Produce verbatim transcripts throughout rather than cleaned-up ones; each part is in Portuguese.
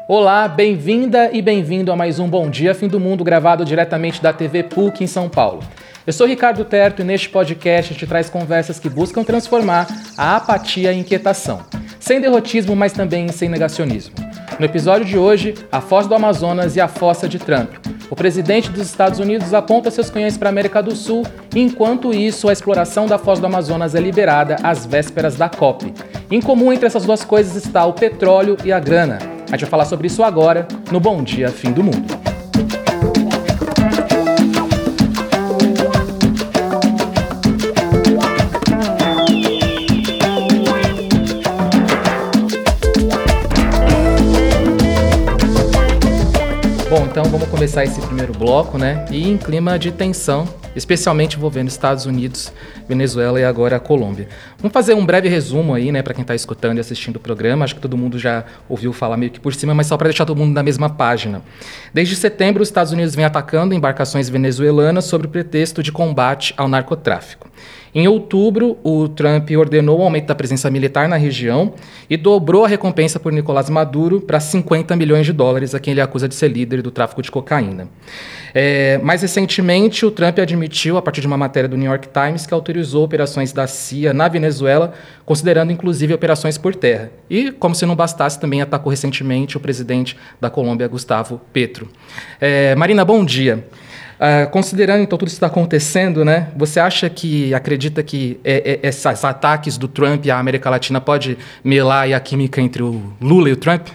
Olá, bem-vinda e bem-vindo a mais um Bom Dia Fim do Mundo, gravado diretamente da T V P U C em São Paulo. Eu sou Ricardo Terto e neste podcast a gente traz conversas que buscam transformar a apatia em inquietação, sem derrotismo, mas também sem negacionismo. No episódio de hoje, a Foz do Amazonas e a fossa de Trump. O presidente dos Estados Unidos aponta seus canhões para a América do Sul, e enquanto isso, a exploração da Foz do Amazonas é liberada às vésperas da COP. Em comum entre essas duas coisas está o petróleo e a grana. A gente vai falar sobre isso agora, no Bom Dia Fim do Mundo. Bom, então vamos começar esse primeiro bloco, né? E em clima de tensão, especialmente envolvendo Estados Unidos, Venezuela e agora a Colômbia. Vamos fazer um breve resumo aí, né, para quem está escutando e assistindo o programa. Acho que todo mundo já ouviu falar meio que por cima, mas só para deixar todo mundo na mesma página. Desde setembro, os Estados Unidos vem atacando embarcações venezuelanas sob o pretexto de combate ao narcotráfico. Em outubro, o Trump ordenou o aumento da presença militar na região e dobrou a recompensa por Nicolás Maduro para cinquenta milhões de dólares, a quem ele acusa de ser líder do tráfico de cocaína. É, mais recentemente, o Trump admitiu, a partir de uma matéria do New York Times, que autorizou operações da C I A na Venezuela, considerando inclusive operações por terra. E, como se não bastasse, também atacou recentemente o presidente da Colômbia, Gustavo Petro. É, Marina, bom dia. Uh, considerando então tudo isso que está acontecendo, né? Você acha que, acredita que é, é, esses ataques do Trump à América Latina pode melar aí a química entre o Lula e o Trump?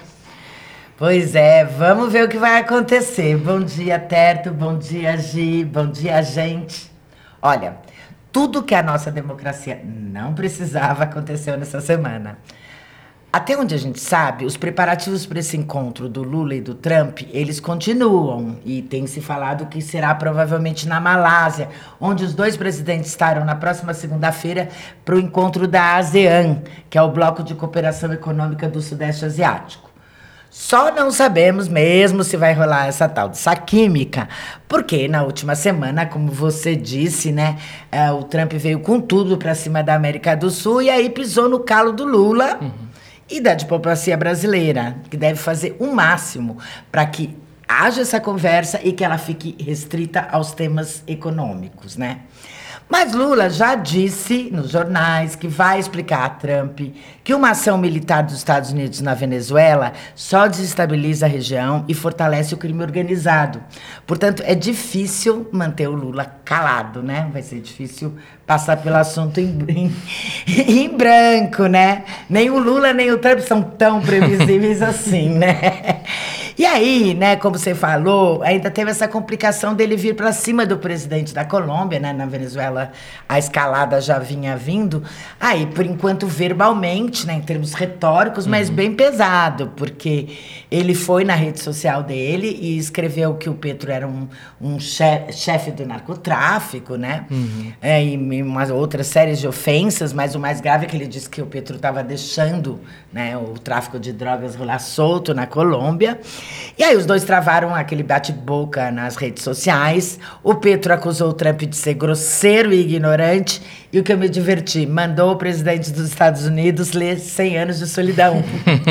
Pois é, vamos ver o que vai acontecer. Bom dia, Terto, bom dia, Gi, bom dia, gente. Olha, tudo que a nossa democracia não precisava aconteceu nessa semana. Até onde a gente sabe, os preparativos para esse encontro do Lula e do Trump, eles continuam. E tem se falado que será provavelmente na Malásia, onde os dois presidentes estarão na próxima segunda-feira para o encontro da ASEAN, que é o Bloco de Cooperação Econômica do Sudeste Asiático. Só não sabemos mesmo se vai rolar essa tal dessa química, porque na última semana, como você disse, né, é, o Trump veio com tudo para cima da América do Sul e aí pisou no calo do Lula. Uhum. E da diplomacia brasileira, que deve fazer o máximo para que haja essa conversa e que ela fique restrita aos temas econômicos, né? Mas Lula já disse nos jornais que vai explicar a Trump que uma ação militar dos Estados Unidos na Venezuela só desestabiliza a região e fortalece o crime organizado. Portanto, é difícil manter o Lula calado, né? Vai ser difícil passar pelo assunto em, em, em branco, né? Nem o Lula nem o Trump são tão previsíveis assim, né? E aí, né, como você falou, ainda teve essa complicação dele vir para cima do presidente da Colômbia, né? Na Venezuela a escalada já vinha vindo. Aí, por enquanto, verbalmente, né, em termos retóricos, uhum. mas bem pesado, porque ele foi na rede social dele e escreveu que o Petro era um, um chefe, chefe do narcotráfico, né? Uhum. É, e umas outras séries de ofensas, mas o mais grave é que ele disse que o Petro estava deixando, né, o tráfico de drogas rolar solto na Colômbia. E aí os dois travaram aquele bate-boca nas redes sociais. O Petro acusou o Trump de ser grosseiro e ignorante. E o que eu me diverti, mandou o presidente dos Estados Unidos ler cem anos de Solidão.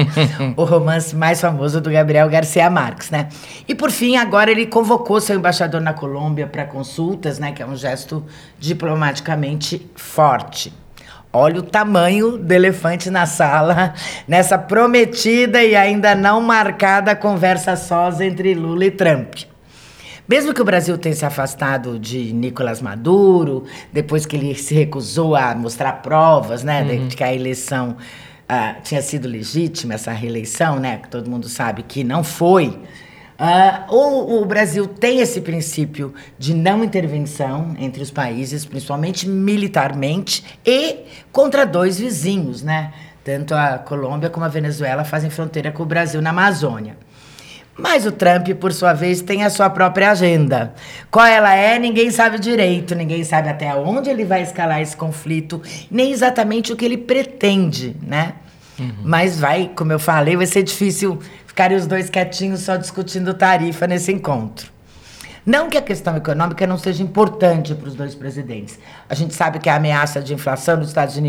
O romance mais famoso do Gabriel Garcia Marques, né? E por fim, agora ele convocou seu embaixador na Colômbia para consultas, né? Que é um gesto diplomaticamente forte. Olha o tamanho do elefante na sala, nessa prometida e ainda não marcada conversa sós entre Lula e Trump. Mesmo que o Brasil tenha se afastado de Nicolás Maduro, depois que ele se recusou a mostrar provas, né, uhum. de que a eleição uh, tinha sido legítima, essa reeleição, né, que todo mundo sabe que não foi, Uh, o, o Brasil tem esse princípio de não intervenção entre os países, principalmente militarmente, e contra dois vizinhos, né? Tanto a Colômbia como a Venezuela fazem fronteira com o Brasil na Amazônia. Mas o Trump, por sua vez, tem a sua própria agenda. Qual ela é, ninguém sabe direito, ninguém sabe até onde ele vai escalar esse conflito, nem exatamente o que ele pretende, né? Uhum. Mas vai, como eu falei, vai ser difícil ficarem os dois quietinhos só discutindo tarifa nesse encontro. Não que a questão econômica não seja importante para os dois presidentes. A gente sabe que a ameaça de inflação nos Estados Unidos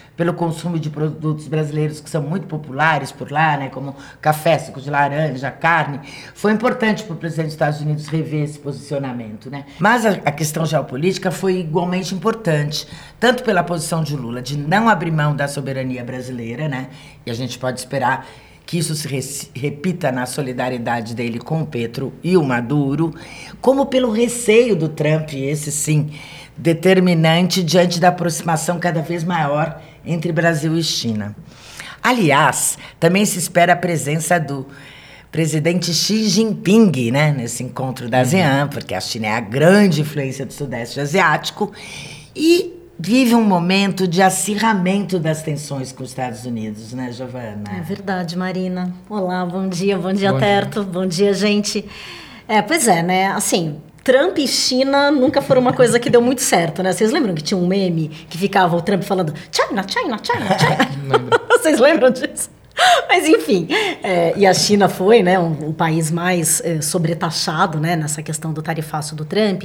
pelo consumo de produtos brasileiros que são muito populares por lá, né, como café, suco de laranja, carne. Foi importante para o presidente dos Estados Unidos rever esse posicionamento, né? Mas a, a questão geopolítica foi igualmente importante, tanto pela posição de Lula de não abrir mão da soberania brasileira, né? E a gente pode esperar que isso se re repita na solidariedade dele com o Petro e o Maduro, como pelo receio do Trump, esse sim, determinante diante da aproximação cada vez maior entre Brasil e China. Aliás, também se espera a presença do presidente Xi Jinping, né, nesse encontro da ASEAN, porque a China é a grande influência do Sudeste Asiático e vive um momento de acirramento das tensões com os Estados Unidos, né, Giovana? É verdade, Marina. Olá, bom dia, bom dia, Bom Terto, bom dia, gente. É, pois é, né, assim, Trump e China nunca foram uma coisa que deu muito certo, né? Vocês lembram que tinha um meme que ficava o Trump falando China, China, China, China? Vocês lembram disso? Mas enfim, é, e a China foi, né, um, o país mais é, sobretaxado, né, nessa questão do tarifaço do Trump,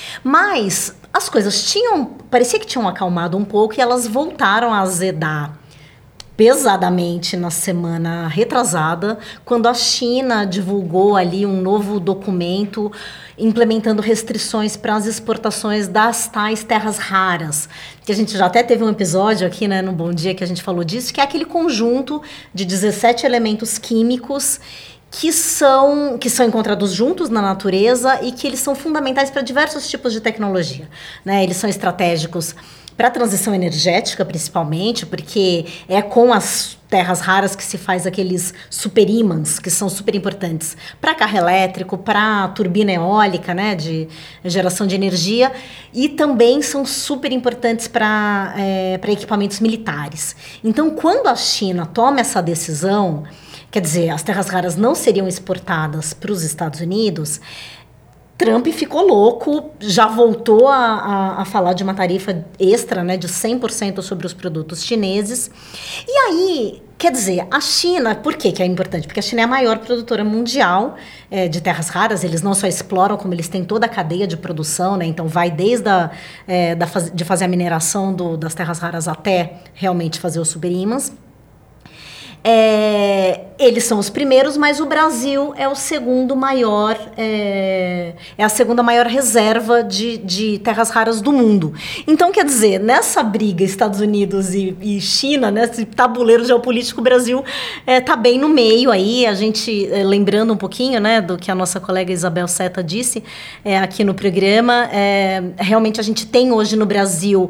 mas as coisas tinham, parecia que tinham acalmado um pouco e elas voltaram a azedar pesadamente na semana retrasada, quando a China divulgou ali um novo documento implementando restrições para as exportações das tais terras raras, que a gente já até teve um episódio aqui, né, no Bom Dia, que a gente falou disso, que é aquele conjunto de dezessete elementos químicos que são, que são encontrados juntos na natureza e que eles são fundamentais para diversos tipos de tecnologia, né? Eles são estratégicos para a transição energética, principalmente, porque é com as terras raras que se faz aqueles superímãs, que são super importantes para carro elétrico, para turbina eólica, né, de geração de energia, e também são super importantes para é, para equipamentos militares. Então, quando a China toma essa decisão, quer dizer, as terras raras não seriam exportadas para os Estados Unidos, Trump ficou louco, já voltou a, a, a falar de uma tarifa extra, né, de cem por cento sobre os produtos chineses. E aí, quer dizer, a China, por que que é importante? Porque a China é a maior produtora mundial é, de terras raras. Eles não só exploram, como eles têm toda a cadeia de produção, né? Então vai desde a, é, da faz, de fazer a mineração do, das terras raras até realmente fazer os superímãs. É, eles são os primeiros, mas o Brasil é o segundo maior, é, é a segunda maior reserva de, de terras raras do mundo. Então, quer dizer, nessa briga Estados Unidos e, e China, nesse tabuleiro geopolítico, o Brasil está é, bem no meio aí. A gente, é, lembrando um pouquinho, né, do que a nossa colega Isabel Seta disse é, aqui no programa, é, realmente a gente tem hoje no Brasil...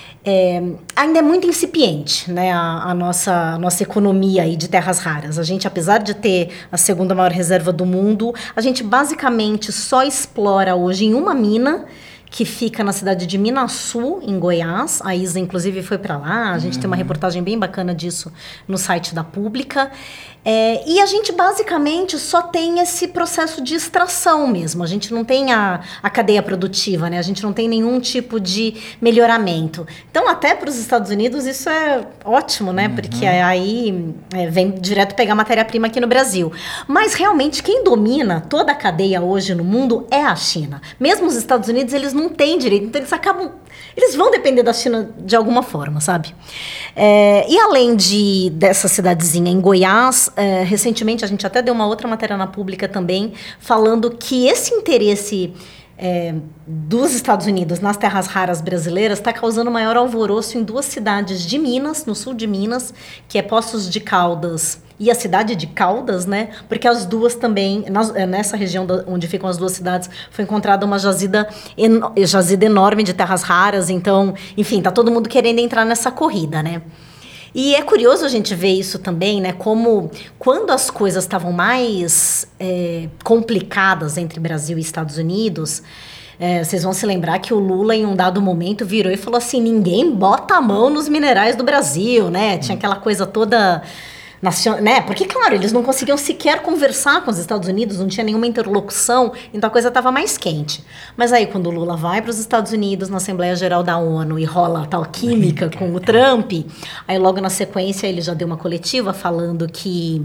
É, ainda é muito incipiente, né, a, a, nossa, a nossa economia aí de terras raras. A gente, apesar de ter a segunda maior reserva do mundo, a gente basicamente só explora hoje em uma mina, que fica na cidade de Minaçu, em Goiás. A Isa, inclusive, foi para lá. A gente uhum. tem uma reportagem bem bacana disso no site da Pública. É, e a gente, basicamente, só tem esse processo de extração mesmo. A gente não tem a, a cadeia produtiva, né? A gente não tem nenhum tipo de melhoramento. Então, até para os Estados Unidos, isso é ótimo, né? Uhum. Porque aí é, vem direto pegar matéria-prima aqui no Brasil. Mas, realmente, quem domina toda a cadeia hoje no mundo é a China. Mesmo os Estados Unidos, eles não têm direito. Então, eles acabam... Eles vão depender da China de alguma forma, sabe? É, e além de, dessa cidadezinha em Goiás, é, recentemente a gente até deu uma outra matéria na Pública também, falando que esse interesse é, dos Estados Unidos nas terras raras brasileiras está causando maior alvoroço em duas cidades de Minas, no sul de Minas, que é Poços de Caldas e a cidade de Caldas, né? Porque as duas também, nas, nessa região da, onde ficam as duas cidades, foi encontrada uma jazida, en, jazida enorme de terras raras. Então, enfim, tá todo mundo querendo entrar nessa corrida, né? E é curioso a gente ver isso também, né? Como quando as coisas estavam mais é, complicadas entre Brasil e Estados Unidos, é, vocês vão se lembrar que o Lula, em um dado momento, virou e falou assim: ninguém bota a mão nos minerais do Brasil, né? Tinha aquela coisa toda... Né? Porque, claro, eles não conseguiam sequer conversar com os Estados Unidos, não tinha nenhuma interlocução, então a coisa estava mais quente. Mas aí, quando o Lula vai para os Estados Unidos, na Assembleia Geral da ONU, e rola a tal química com o Trump, aí logo na sequência ele já deu uma coletiva falando que...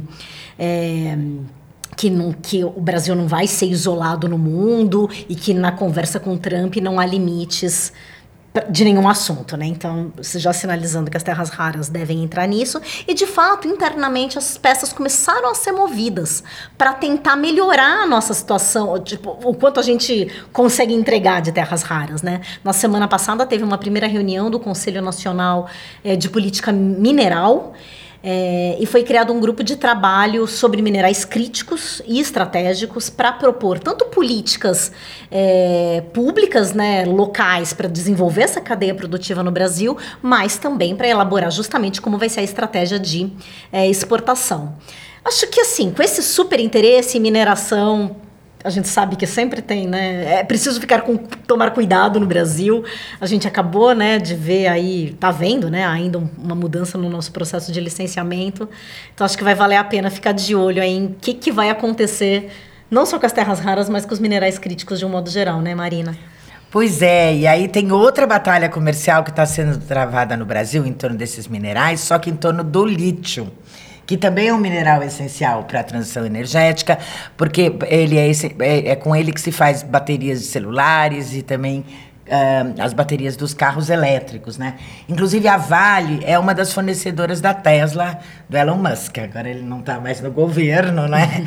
É, Que, não, que o Brasil não vai ser isolado no mundo e que na conversa com o Trump não há limites de nenhum assunto, né? Então, já sinalizando que as terras raras devem entrar nisso. E, de fato, internamente, as peças começaram a ser movidas para tentar melhorar a nossa situação, tipo, o quanto a gente consegue entregar de terras raras, né? Na semana passada, teve uma primeira reunião do Conselho Nacional é, de Política Mineral, É, e foi criado um grupo de trabalho sobre minerais críticos e estratégicos para propor tanto políticas é, públicas, né, locais, para desenvolver essa cadeia produtiva no Brasil, mas também para elaborar justamente como vai ser a estratégia de é, exportação. Acho que assim, com esse super interesse em mineração, a gente sabe que sempre tem, né? É preciso ficar com, tomar cuidado no Brasil. A gente acabou, né, de ver aí, tá vendo, né, ainda uma mudança no nosso processo de licenciamento. Então, acho que vai valer a pena ficar de olho aí em o que, que vai acontecer, não só com as terras raras, mas com os minerais críticos de um modo geral, né, Marina? Pois é, e aí tem outra batalha comercial que está sendo travada no Brasil em torno desses minerais, só que em torno do lítio, que também é um mineral essencial para a transição energética, porque ele é, esse, é, é com ele que se faz baterias de celulares e também uh, as baterias dos carros elétricos, né? Inclusive a Vale é uma das fornecedoras da Tesla, do Elon Musk. Agora ele não está mais no governo, né?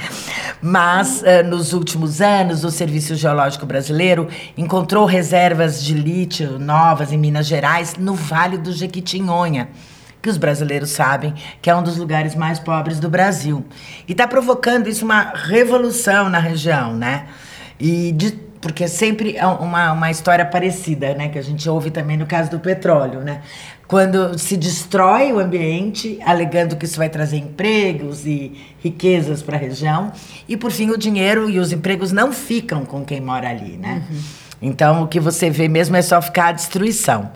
Mas uh, nos últimos anos o Serviço Geológico Brasileiro encontrou reservas de lítio novas em Minas Gerais, no Vale do Jequitinhonha, que os brasileiros sabem que é um dos lugares mais pobres do Brasil. E está provocando isso uma revolução na região, né? E de, porque sempre é uma, uma história parecida, né? Que a gente ouve também no caso do petróleo, né? Quando se destrói o ambiente, alegando que isso vai trazer empregos e riquezas para a região, e por fim o dinheiro e os empregos não ficam com quem mora ali, né? Uhum. Então o que você vê mesmo é só ficar a destruição.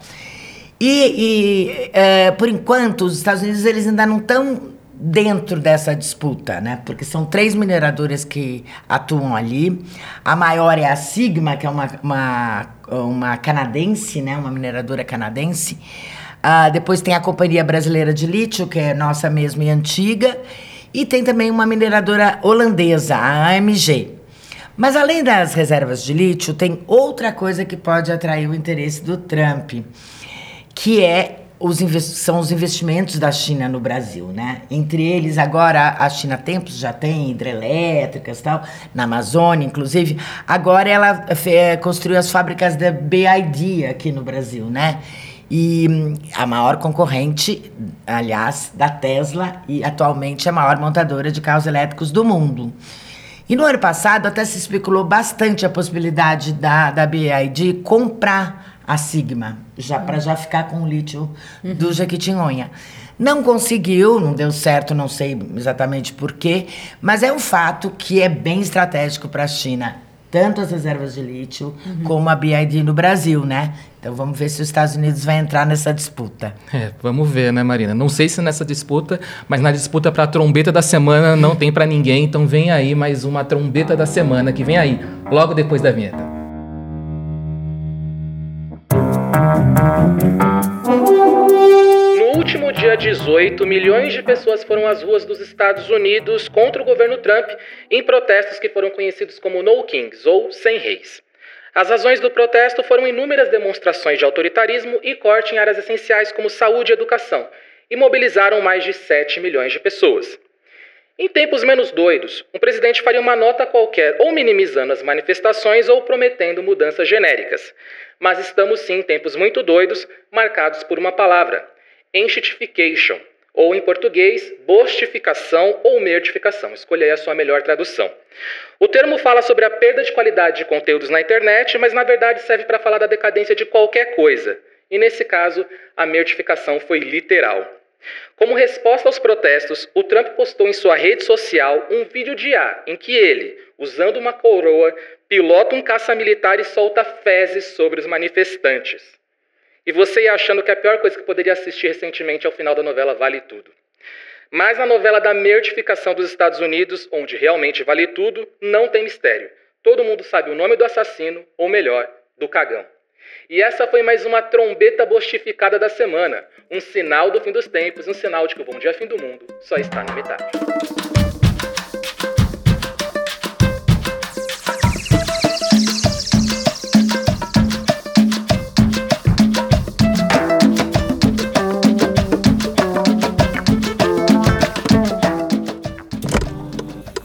E, e é, por enquanto, os Estados Unidos eles ainda não estão dentro dessa disputa, né? Porque são três mineradoras que atuam ali. A maior é a Sigma, que é uma, uma, uma canadense, né? Uma mineradora canadense. Ah, depois tem a Companhia Brasileira de Lítio, que é nossa mesma e antiga. E tem também uma mineradora holandesa, a A M G. Mas além das reservas de lítio, tem outra coisa que pode atrair o interesse do Trump, que é os invest- são os investimentos da China no Brasil, né? Entre eles, agora, a China há tempos já tem hidrelétricas e tal, na Amazônia, inclusive. Agora ela fe- construiu as fábricas da B Y D aqui no Brasil, né? E hum, a maior concorrente, aliás, da Tesla, e atualmente a maior montadora de carros elétricos do mundo. E no ano passado até se especulou bastante a possibilidade da, da B Y D comprar a Sigma, já, para já ficar com o lítio uhum. do Jequitinhonha. Não conseguiu, não deu certo, não sei exatamente por quê, mas é um fato que é bem estratégico para a China, tanto as reservas de lítio uhum. como a B Y D no Brasil, né? Então vamos ver se os Estados Unidos vai entrar nessa disputa. É, vamos ver, né, Marina? Não sei se nessa disputa, mas na disputa para a trombeta da semana não tem para ninguém, então vem aí mais uma trombeta da semana que vem aí, logo depois da vinheta. No último dia dezoito, milhões de pessoas foram às ruas dos Estados Unidos contra o governo Trump em protestos que foram conhecidos como No Kings, ou Sem Reis. As razões do protesto foram inúmeras demonstrações de autoritarismo e corte em áreas essenciais como saúde e educação, e mobilizaram mais de sete milhões de pessoas. Em tempos menos doidos, um presidente faria uma nota qualquer ou minimizando as manifestações ou prometendo mudanças genéricas. Mas estamos sim em tempos muito doidos, marcados por uma palavra: enshittification, ou em português, bostificação ou mertificação. Escolha aí a sua melhor tradução. O termo fala sobre a perda de qualidade de conteúdos na internet, mas na verdade serve para falar da decadência de qualquer coisa. E nesse caso, a mertificação foi literal. Como resposta aos protestos, o Trump postou em sua rede social um vídeo de I A em que ele, usando uma coroa, pilota um caça-militar e solta fezes sobre os manifestantes. E você ia achando que a pior coisa que poderia assistir recentemente ao final da novela Vale Tudo. Mas na novela da mertificação dos Estados Unidos, onde realmente vale tudo, não tem mistério. Todo mundo sabe o nome do assassino, ou melhor, do cagão. E essa foi mais uma trombeta bostificada da semana. Um sinal do fim dos tempos, um sinal de que o bom dia fim do mundo só está na metade.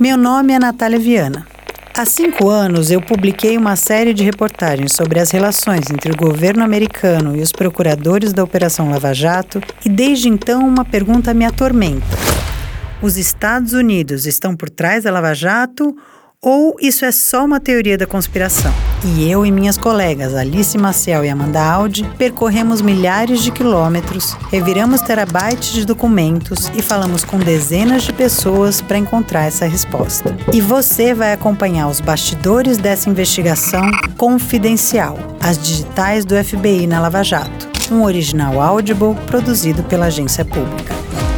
Meu nome é Natália Viana. Há cinco anos, eu publiquei uma série de reportagens sobre as relações entre o governo americano e os procuradores da Operação Lava Jato e, desde então, uma pergunta me atormenta. Os Estados Unidos estão por trás da Lava Jato ou isso é só uma teoria da conspiração? E eu e minhas colegas Alice Maciel e Amanda Audi percorremos milhares de quilômetros, reviramos terabytes de documentos e falamos com dezenas de pessoas para encontrar essa resposta. E você vai acompanhar os bastidores dessa investigação confidencial, as digitais do F B I na Lava Jato, um original Audible produzido pela agência pública.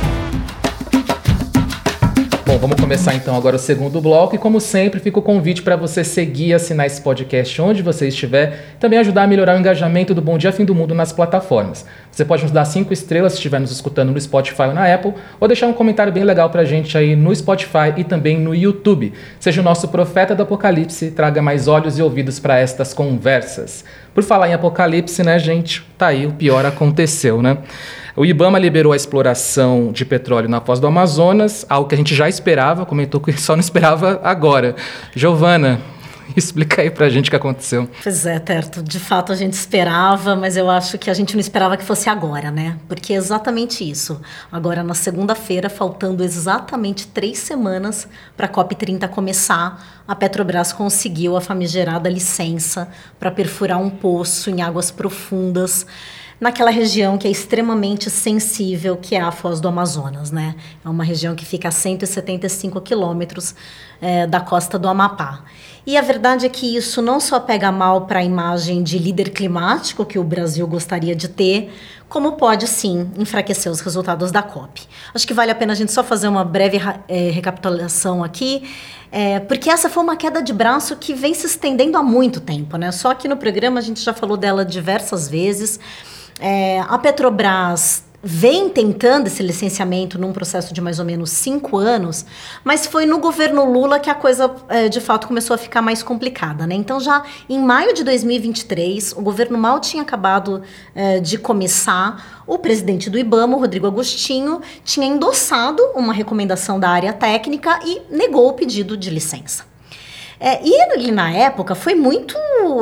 Bom, vamos começar então agora o segundo bloco e, como sempre, fica o convite para você seguir e assinar esse podcast onde você estiver, também ajudar a melhorar o engajamento do Bom Dia Fim do Mundo nas plataformas. Você pode nos dar cinco estrelas se estiver nos escutando no Spotify ou na Apple, ou deixar um comentário bem legal pra gente aí no Spotify e também no YouTube. Seja o nosso profeta do Apocalipse e traga mais olhos e ouvidos para estas conversas. Por falar em Apocalipse, né, gente? Tá aí, o pior aconteceu, né? O IBAMA liberou a exploração de petróleo na foz do Amazonas, algo que a gente já esperava, comentou que só não esperava agora. Giovana, explica aí pra gente o que aconteceu. Pois é, Terto, de fato a gente esperava, mas eu acho que a gente não esperava que fosse agora, né? Porque é exatamente isso. Agora, na segunda-feira, faltando exatamente três semanas para a COP trinta começar, a Petrobras conseguiu a famigerada licença para perfurar um poço em águas profundas, naquela região que é extremamente sensível, que é a Foz do Amazonas, né? É uma região que fica a cento e setenta e cinco quilômetros é, da costa do Amapá. E a verdade é que isso não só pega mal para a imagem de líder climático que o Brasil gostaria de ter, como pode, sim, enfraquecer os resultados da COP. Acho que vale a pena a gente só fazer uma breve é, recapitulação aqui, é, porque essa foi uma queda de braço que vem se estendendo há muito tempo, né? Só que no programa a gente já falou dela diversas vezes. É, a Petrobras vem tentando esse licenciamento num processo de mais ou menos cinco anos, mas foi no governo Lula que a coisa, é, de fato, começou a ficar mais complicada, né? Então, já em maio de dois mil e vinte e três, o governo mal tinha acabado é, de começar, o presidente do IBAMA, o Rodrigo Agostinho, tinha endossado uma recomendação da área técnica e negou o pedido de licença. É, e ele, na época, foi muito,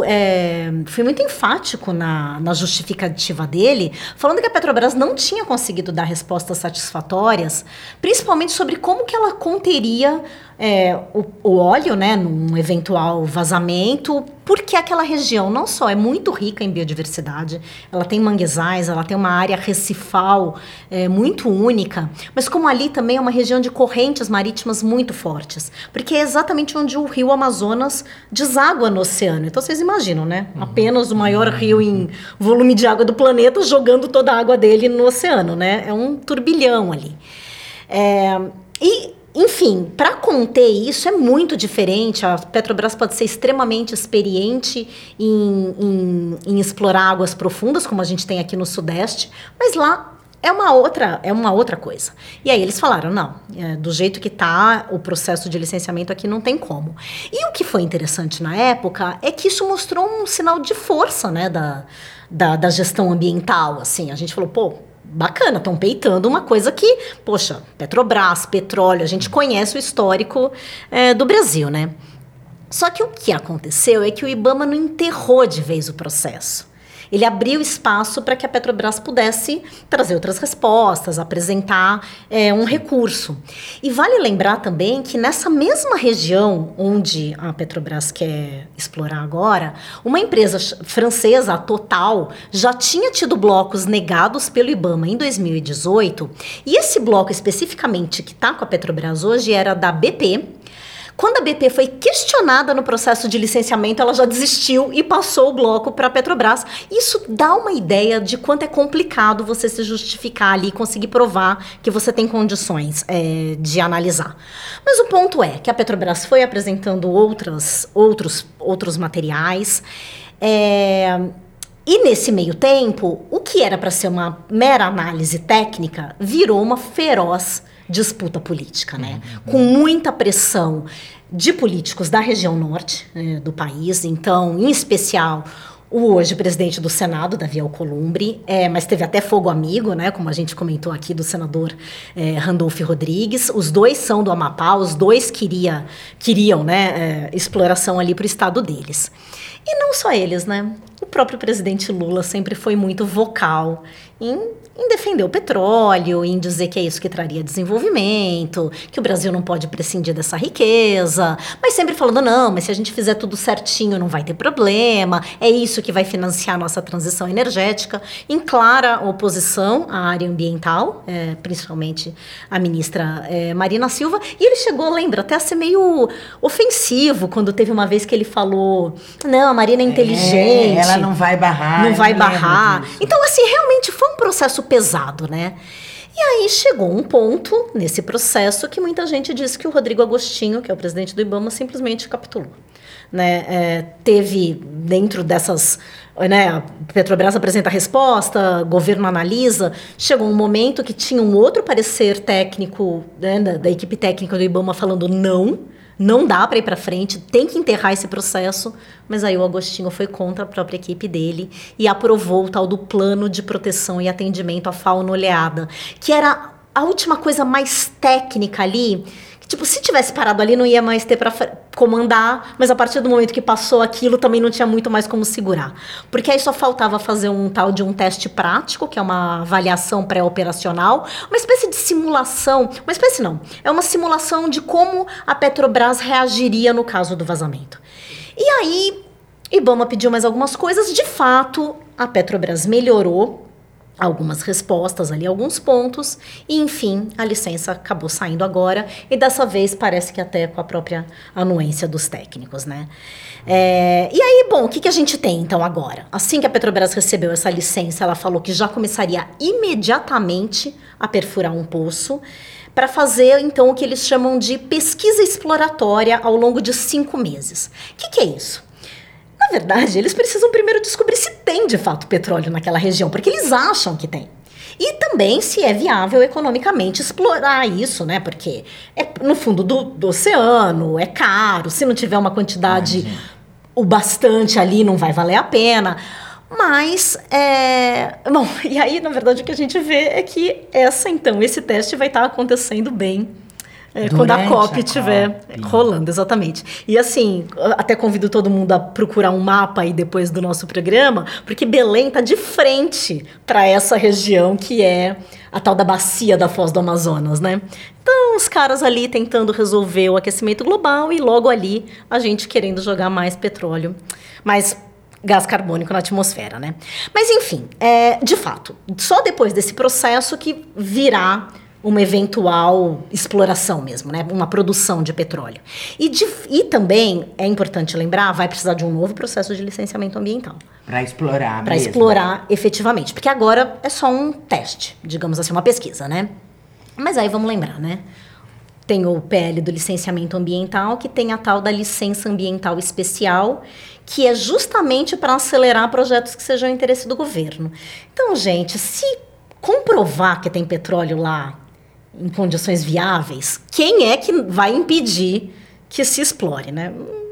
é, foi muito enfático na, na justificativa dele, falando que a Petrobras não tinha conseguido dar respostas satisfatórias, principalmente sobre como que ela conteria é, o, o óleo, né, num eventual vazamento, porque aquela região não só é muito rica em biodiversidade, ela tem manguezais, ela tem uma área recifal é, muito única, mas como ali também é uma região de correntes marítimas muito fortes, porque é exatamente onde o rio Amazonas deságua no oceano. Então vocês imaginam, né? Uhum. Apenas o maior rio em volume de água do planeta jogando toda a água dele no oceano, né? É um turbilhão ali. É, e Enfim, para conter isso é muito diferente. A Petrobras pode ser extremamente experiente em, em, em explorar águas profundas, como a gente tem aqui no Sudeste, mas lá é uma outra, é uma outra coisa. E aí eles falaram, não, é, do jeito que está o processo de licenciamento aqui não tem como. E o que foi interessante na época é que isso mostrou um sinal de força, né, da, da, da gestão ambiental. Assim, a gente falou, pô, bacana, estão peitando uma coisa que, poxa, Petrobras, petróleo, a gente conhece o histórico é, do Brasil, né? Só que o que aconteceu é que o IBAMA não enterrou de vez o processo. Ele abriu espaço para que a Petrobras pudesse trazer outras respostas, apresentar é, um recurso. E vale lembrar também que nessa mesma região onde a Petrobras quer explorar agora, uma empresa francesa, a Total, já tinha tido blocos negados pelo IBAMA em dois mil e dezoito, e esse bloco especificamente que está com a Petrobras hoje era da B P. Quando a B P foi questionada no processo de licenciamento, ela já desistiu e passou o bloco para a Petrobras. Isso dá uma ideia de quanto é complicado você se justificar ali e conseguir provar que você tem condições é, de analisar. Mas o ponto é que a Petrobras foi apresentando outras, outros, outros materiais. É, e nesse meio tempo, o que era para ser uma mera análise técnica virou uma feroz disputa política, né? Uhum. Com muita pressão de políticos da região norte eh, do país. Então, em especial, o hoje presidente do Senado, Davi Alcolumbre, é, mas teve até fogo amigo, né, como a gente comentou aqui, do senador é, Randolph Rodrigues. Os dois são do Amapá, os dois queria, queriam né, é, exploração ali para o estado deles. E não só eles, né? O próprio presidente Lula sempre foi muito vocal em, em defender o petróleo, em dizer que é isso que traria desenvolvimento, que o Brasil não pode prescindir dessa riqueza, mas sempre falando, não, mas se a gente fizer tudo certinho não vai ter problema, é isso que vai financiar a nossa transição energética, em clara oposição à área ambiental, é, principalmente a ministra é, Marina Silva, e ele chegou, lembra, até a ser meio ofensivo, quando teve uma vez que ele falou, não, a Marina é inteligente. É, ela não vai barrar. Não vai barrar. Então, assim, realmente foi um processo pesado, né? E aí chegou um ponto nesse processo que muita gente disse que o Rodrigo Agostinho, que é o presidente do IBAMA, simplesmente capitulou. Né? É, teve dentro dessas... Né, a Petrobras apresenta a resposta, o governo analisa. Chegou um momento que tinha um outro parecer técnico, né, da, da equipe técnica do IBAMA falando não, não dá para ir para frente, tem que enterrar esse processo. Mas aí o Agostinho foi contra a própria equipe dele e aprovou o tal do plano de proteção e atendimento à fauna oleada, que era a última coisa mais técnica ali. Tipo, se tivesse parado ali, não ia mais ter para comandar, mas a partir do momento que passou aquilo, também não tinha muito mais como segurar. Porque aí só faltava fazer um tal de um teste prático, que é uma avaliação pré-operacional, uma espécie de simulação, uma espécie não, é uma simulação de como a Petrobras reagiria no caso do vazamento. E aí, IBAMA pediu mais algumas coisas, de fato, a Petrobras melhorou algumas respostas ali, alguns pontos, e enfim, a licença acabou saindo agora, e dessa vez parece que até com a própria anuência dos técnicos, né? É, e aí, bom, o que, que a gente tem então agora? Assim que a Petrobras recebeu essa licença, ela falou que já começaria imediatamente a perfurar um poço, para fazer, então, o que eles chamam de pesquisa exploratória ao longo de cinco meses. O que, que é isso? Na verdade, eles precisam primeiro descobrir se tem, de fato, petróleo naquela região, porque eles acham que tem. E também se é viável economicamente explorar isso, né? Porque é no fundo do, do oceano, é caro, se não tiver uma quantidade Imagina. o bastante ali, não vai valer a pena. Mas, é... bom, e aí, na verdade, o que a gente vê é que essa, então, esse teste vai estar acontecendo bem É, quando a COP estiver rolando, exatamente. E assim, até convido todo mundo a procurar um mapa aí depois do nosso programa, porque Belém está de frente para essa região que é a tal da bacia da Foz do Amazonas, né? Então, os caras ali tentando resolver o aquecimento global e logo ali a gente querendo jogar mais petróleo, mais gás carbônico na atmosfera, né? Mas enfim, é, de fato, só depois desse processo que virá uma eventual exploração mesmo, né? Uma produção de petróleo. E, de, e também, é importante lembrar, vai precisar de um novo processo de licenciamento ambiental. Para explorar Para explorar efetivamente. Porque agora é só um teste, digamos assim, uma pesquisa, né? Mas aí vamos lembrar, né? Tem o P L do licenciamento ambiental, que tem a tal da licença ambiental especial, que é justamente para acelerar projetos que sejam interesse do governo. Então, gente, se comprovar que tem petróleo lá em condições viáveis, quem é que vai impedir que se explore, né?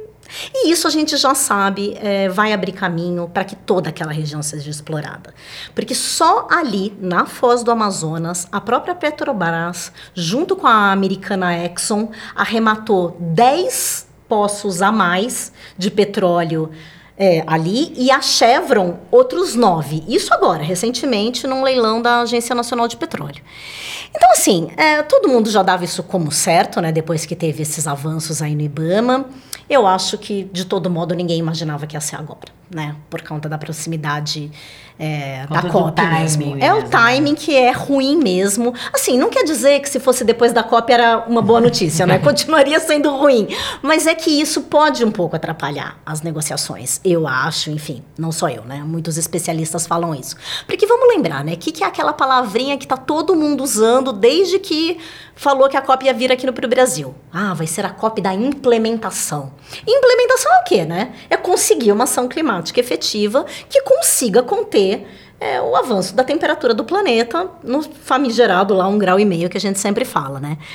E isso a gente já sabe, é, vai abrir caminho para que toda aquela região seja explorada. Porque só ali, na Foz do Amazonas, a própria Petrobras, junto com a americana Exxon, arrematou dez poços a mais de petróleo É, ali, e a Chevron, outros nove. Isso agora, recentemente, num leilão da Agência Nacional de Petróleo. Então, assim, é, todo mundo já dava isso como certo, né? Depois que teve esses avanços aí no IBAMA. Eu acho que, de todo modo, ninguém imaginava que ia ser agora, né? Por conta da proximidade é, da COP mesmo. mesmo. É o timing que é ruim mesmo. Assim, não quer dizer que se fosse depois da COP era uma boa notícia, né? Continuaria sendo ruim. Mas é que isso pode um pouco atrapalhar as negociações. Eu acho, enfim, não só eu, né? Muitos especialistas falam isso. Porque vamos lembrar, né? O que, que é aquela palavrinha que tá todo mundo usando desde que falou que a COP ia vir aqui no pro Brasil? Ah, vai ser a COP da implementação. E implementação é o quê, né? É conseguir uma ação climática efetiva que consiga conter é, o avanço da temperatura do planeta no famigerado lá um grau e meio que a gente sempre fala, né?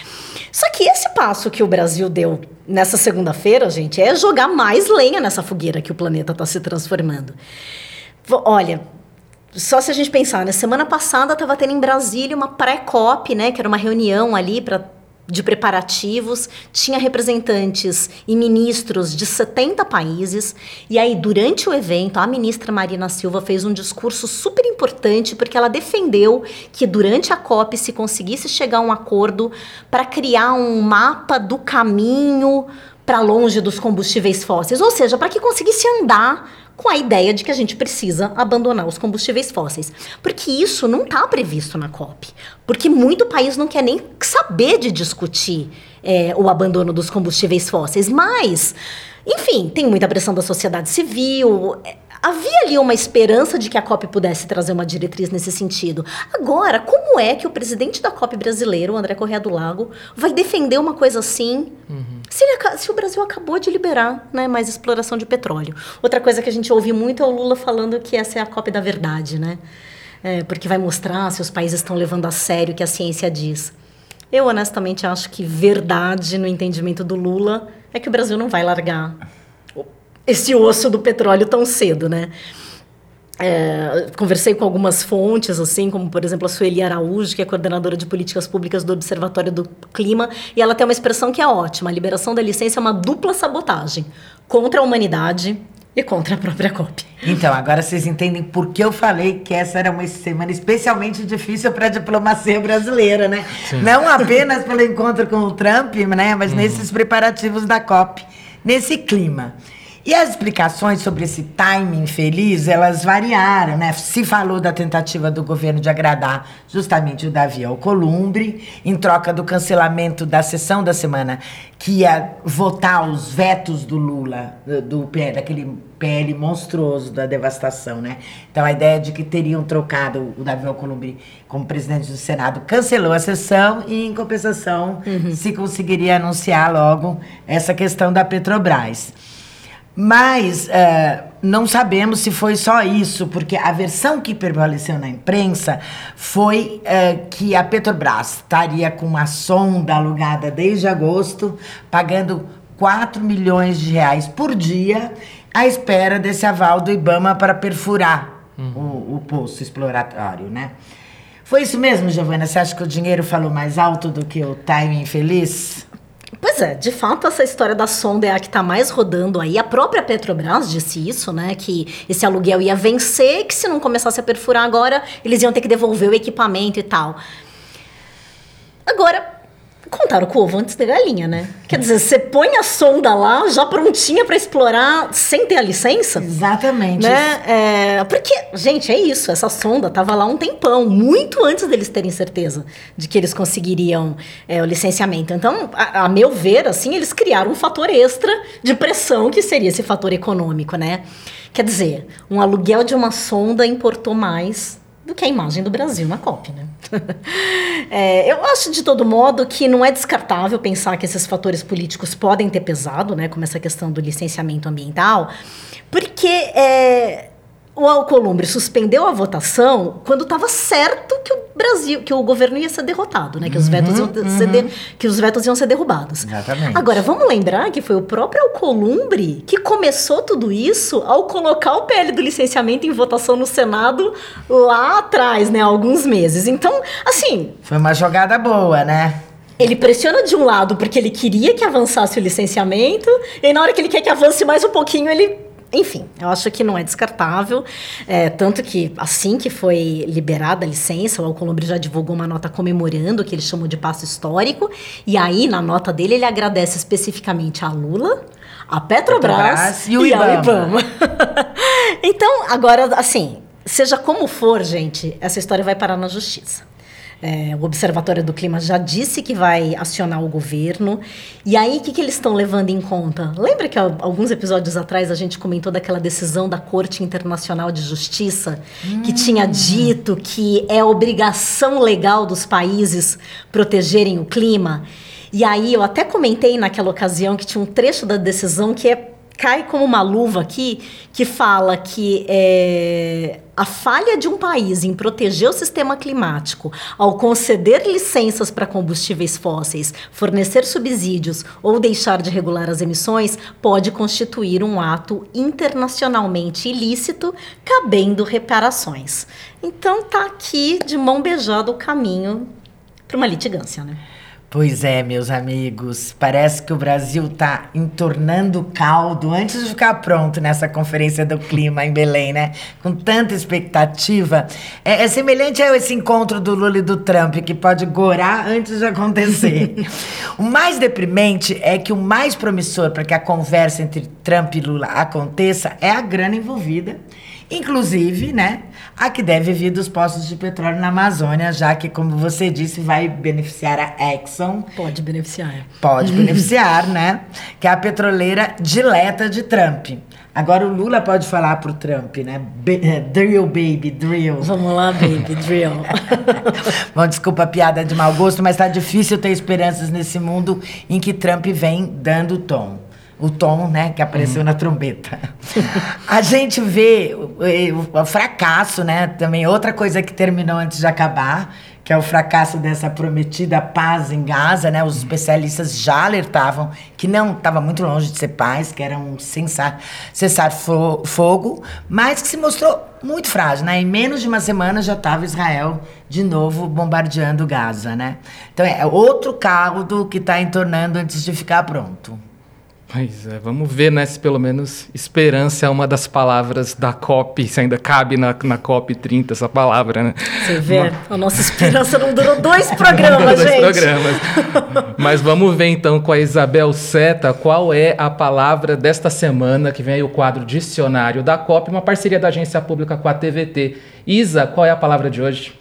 Só que esse passo que o Brasil deu nessa segunda-feira, gente, é jogar mais lenha nessa fogueira que o planeta está se transformando. Olha, só se a gente pensar, na semana passada estava tendo em Brasília uma pré-COP, né, que era uma reunião ali para de preparativos, tinha representantes e ministros de setenta países, e aí durante o evento a ministra Marina Silva fez um discurso super importante, porque ela defendeu que durante a COP se conseguisse chegar a um acordo para criar um mapa do caminho para longe dos combustíveis fósseis, ou seja, para que conseguisse andar com a ideia de que a gente precisa abandonar os combustíveis fósseis. Porque isso não está previsto na COP. Porque muito país não quer nem saber de discutir é, o abandono dos combustíveis fósseis. Mas, enfim, tem muita pressão da sociedade civil. Havia ali uma esperança de que a COP pudesse trazer uma diretriz nesse sentido. Agora, como é que o presidente da COP brasileiro, o André Corrêa do Lago, vai defender uma coisa assim, uhum. se, ele, se o Brasil acabou de liberar, né, mais exploração de petróleo? Outra coisa que a gente ouve muito é o Lula falando que essa é a COP da verdade, né? É, porque vai mostrar se os países estão levando a sério o que a ciência diz. Eu, honestamente, acho que verdade, no entendimento do Lula, é que o Brasil não vai largar esse osso do petróleo tão cedo, né? É, conversei com algumas fontes, assim, como, por exemplo, a Sueli Araújo, que é coordenadora de políticas públicas do Observatório do Clima, e ela tem uma expressão que é ótima: a liberação da licença é uma dupla sabotagem contra a humanidade e contra a própria COP. Então, agora vocês entendem por que eu falei que essa era uma semana especialmente difícil para a diplomacia brasileira, né? Sim. Não apenas pelo encontro com o Trump, né? Mas uhum. nesses preparativos da COP, nesse clima. E as explicações sobre esse timing feliz, elas variaram, né? Se falou da tentativa do governo de agradar justamente o Davi Alcolumbre, em troca do cancelamento da sessão da semana, que ia votar os vetos do Lula, do, do daquele P L monstruoso da devastação, né? Então, a ideia de que teriam trocado o Davi Alcolumbre como presidente do Senado cancelou a sessão e, em compensação, uhum. se conseguiria anunciar logo essa questão da Petrobras. Mas uh, não sabemos se foi só isso, porque a versão que prevaleceu na imprensa foi uh, que a Petrobras estaria com uma sonda alugada desde agosto, pagando quatro milhões de reais por dia, à espera desse aval do IBAMA para perfurar uhum. o, o poço exploratório, né? Foi isso mesmo, Giovana? Você acha que o dinheiro falou mais alto do que o timing feliz? Pois é, de fato essa história da sonda é a que está mais rodando aí. A própria Petrobras disse isso, né? Que esse aluguel ia vencer, que se não começasse a perfurar agora, eles iam ter que devolver o equipamento e tal. Agora, contaram com o ovo antes da galinha, né? Quer dizer, você põe a sonda lá, já prontinha para explorar, sem ter a licença? Exatamente. Né? É, porque, gente, é isso. Essa sonda estava lá um tempão, muito antes deles terem certeza de que eles conseguiriam é, o licenciamento. Então, a, a meu ver, assim, eles criaram um fator extra de pressão, que seria esse fator econômico, né? Quer dizer, um aluguel de uma sonda importou mais do que a imagem do Brasil na COP, né? é, eu acho, de todo modo, que não é descartável pensar que esses fatores políticos podem ter pesado, né? Como essa questão do licenciamento ambiental, porque é, o Alcolumbre suspendeu a votação quando estava certo que o Brasil, que o governo ia ser derrotado, né? Que os vetos iam uhum. ser de, que os vetos iam ser derrubados. Exatamente. Agora, vamos lembrar que foi o próprio Alcolumbre que começou tudo isso ao colocar o P L do licenciamento em votação no Senado lá atrás, né? Há alguns meses. Então, assim... Foi uma jogada boa, né? Ele pressiona de um lado porque ele queria que avançasse o licenciamento, e aí, na hora que ele quer que avance mais um pouquinho, ele... Enfim, eu acho que não é descartável, é, tanto que assim que foi liberada a licença, o Alcolumbre já divulgou uma nota comemorando o que ele chamou de passo histórico, e aí na nota dele ele agradece especificamente a Lula, a Petrobras, Petrobras e, o e a IBAMA. Então, agora, assim, seja como for, gente, essa história vai parar na justiça. É, o Observatório do Clima já disse que vai acionar o governo. E aí, o que, que eles estão levando em conta? Lembra que alguns episódios atrás a gente comentou daquela decisão da Corte Internacional de Justiça, hum. que tinha dito que é obrigação legal dos países protegerem o clima? E aí, eu até comentei naquela ocasião que tinha um trecho da decisão que é cai como uma luva aqui, que fala que é, a falha de um país em proteger o sistema climático ao conceder licenças para combustíveis fósseis, fornecer subsídios ou deixar de regular as emissões pode constituir um ato internacionalmente ilícito, cabendo reparações. Então tá aqui de mão beijada o caminho para uma litigância, né? Pois é, meus amigos, parece que o Brasil está entornando o caldo antes de ficar pronto nessa conferência do clima em Belém, né? Com tanta expectativa. É, é semelhante a esse encontro do Lula e do Trump, que pode gorar antes de acontecer. O mais deprimente é que o mais promissor para que a conversa entre Trump e Lula aconteça é a grana envolvida. Inclusive, né, a que deve vir dos postos de petróleo na Amazônia, já que, como você disse, vai beneficiar a Exxon. Pode beneficiar. Pode beneficiar, né? Que é a petroleira dileta de Trump. Agora o Lula pode falar pro Trump, né? Be- drill, baby, drill. Vamos lá, baby, drill. Bom, desculpa a piada de mau gosto, mas tá difícil ter esperanças nesse mundo em que Trump vem dando tom. O tom, né, que apareceu uhum. na trombeta. A gente vê o, o, o fracasso, né, também outra coisa que terminou antes de acabar, que é o fracasso dessa prometida paz em Gaza, né? Os especialistas já alertavam que não estava muito longe de ser paz, que era um cessar, cessar fo- fogo, mas que se mostrou muito frágil, né? Em menos de uma semana já estava Israel de novo bombardeando Gaza, né? Então é outro caldo que está entornando antes de ficar pronto. Pois é, vamos ver, né, se pelo menos esperança é uma das palavras da COP, se ainda cabe na, na COP trinta essa palavra, né? Você vê, uma... a nossa esperança não durou dois programas, dois gente. programas. Mas vamos ver então com a Isabel Seta qual é a palavra desta semana, que vem aí o quadro Dicionário da COP, uma parceria da agência pública com a T V T. Isa, qual é a palavra de hoje?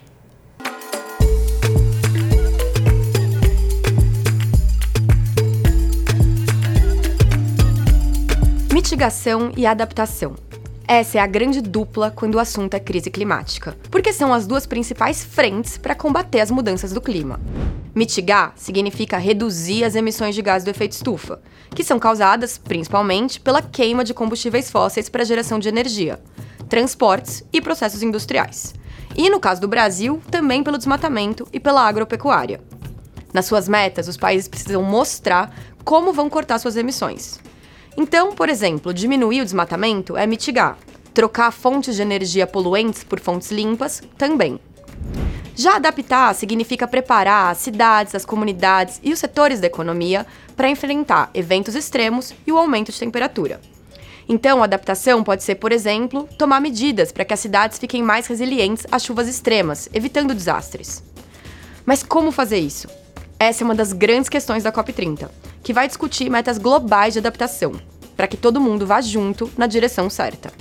Mitigação e adaptação. Essa é a grande dupla quando o assunto é crise climática, porque são as duas principais frentes para combater as mudanças do clima. Mitigar significa reduzir as emissões de gás do efeito estufa, que são causadas principalmente pela queima de combustíveis fósseis para geração de energia, transportes e processos industriais. E no caso do Brasil, também pelo desmatamento e pela agropecuária. Nas suas metas, os países precisam mostrar como vão cortar suas emissões. Então, por exemplo, diminuir o desmatamento é mitigar. Trocar fontes de energia poluentes por fontes limpas, também. Já adaptar significa preparar as cidades, as comunidades e os setores da economia para enfrentar eventos extremos e o aumento de temperatura. Então, a adaptação pode ser, por exemplo, tomar medidas para que as cidades fiquem mais resilientes às chuvas extremas, evitando desastres. Mas como fazer isso? Essa é uma das grandes questões da COP trinta, que vai discutir metas globais de adaptação, para que todo mundo vá junto na direção certa.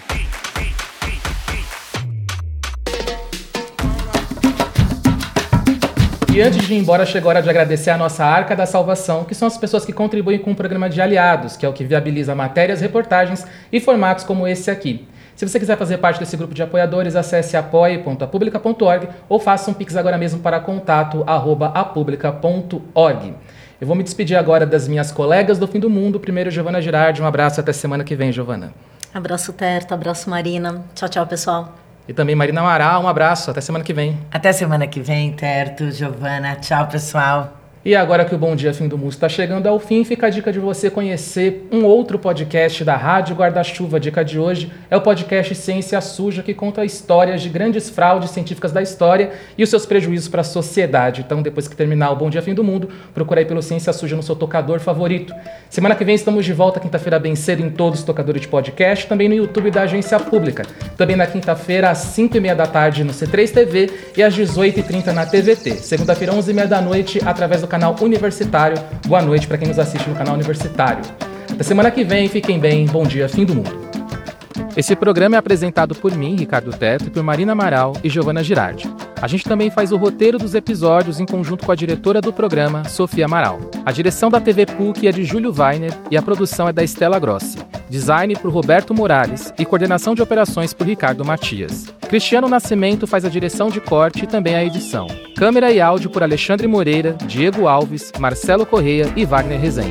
E antes de ir embora, chegou a hora de agradecer a nossa Arca da Salvação, que são as pessoas que contribuem com o programa de aliados, que é o que viabiliza matérias, reportagens e formatos como esse aqui. Se você quiser fazer parte desse grupo de apoiadores, acesse apoie ponto a publica ponto org ou faça um pix agora mesmo para contato arroba a publica ponto org. Eu vou me despedir agora das minhas colegas do Fim do Mundo. Primeiro, Giovana Girardi. Um abraço até semana que vem, Giovana. Abraço, Terto. Abraço, Marina. Tchau, tchau, pessoal. E também Marina Amaral. Um abraço. Até semana que vem. Até semana que vem, Terto, Giovana. Tchau, pessoal. E agora que o Bom Dia Fim do Mundo está chegando ao fim, fica a dica de você conhecer um outro podcast da Rádio Guarda-Chuva. A dica de hoje é o podcast Ciência Suja, que conta histórias de grandes fraudes científicas da história e os seus prejuízos para a sociedade. Então, depois que terminar o Bom Dia Fim do Mundo, procura aí pelo Ciência Suja no seu tocador favorito. Semana que vem estamos de volta, quinta-feira bem cedo, em todos os tocadores de podcast, também no YouTube da Agência Pública. Também na quinta-feira, às cinco e meia da tarde, no C três T V e às dezoito e trinta na T V T. Segunda-feira, onze e meia da noite, através do canal Universitário. Boa noite para quem nos assiste no canal Universitário. Até semana que vem, fiquem bem, bom dia, fim do mundo. Esse programa é apresentado por mim, Ricardo Teto, e por Marina Amaral e Giovana Girardi. A gente também faz o roteiro dos episódios em conjunto com a diretora do programa, Sofia Amaral. A direção da T V P U C é de Júlio Weiner e a produção é da Estela Grossi. Design por Roberto Morales e coordenação de operações por Ricardo Matias. Cristiano Nascimento faz a direção de corte e também a edição. Câmera e áudio por Alexandre Moreira, Diego Alves, Marcelo Correia e Wagner Rezende.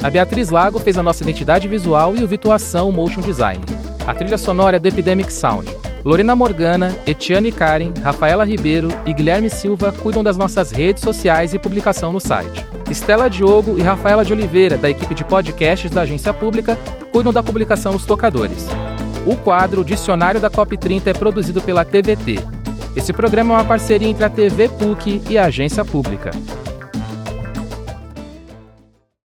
A Beatriz Lago fez a nossa identidade visual e o Vitor Ação, o motion design. A trilha sonora é do Epidemic Sound. Lorena Morgana, Etiane Karen, Rafaela Ribeiro e Guilherme Silva cuidam das nossas redes sociais e publicação no site. Estela Diogo e Rafaela de Oliveira, da equipe de podcasts da Agência Pública, cuidam da publicação nos tocadores. O quadro Dicionário da COP trinta é produzido pela T V T. Esse programa é uma parceria entre a T V P U C e a Agência Pública.